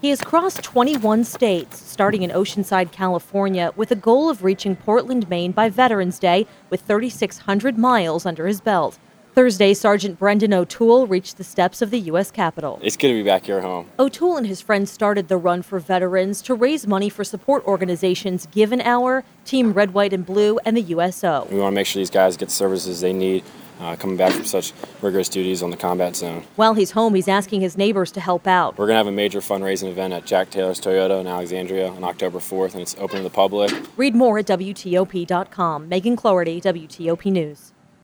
He has crossed 21 states, starting in Oceanside, California, with a goal of reaching Portland, Maine by Veterans Day with 3,600 miles under his belt. Thursday, Sergeant Brendan O'Toole reached the steps of the U.S. Capitol. It's good to be back here home. O'Toole and his friends started the Run for Veterans to raise money for support organizations Give an Hour, Team Red, White, and Blue, and the USO. We want to make sure these guys get the services they need coming back from such rigorous duties on the combat zone. While he's home, he's asking his neighbors to help out. We're going to have a major fundraising event at Jack Taylor's Toyota in Alexandria on October 4th, and it's open to the public. Read more at WTOP.com. Megan Cloherty, WTOP News.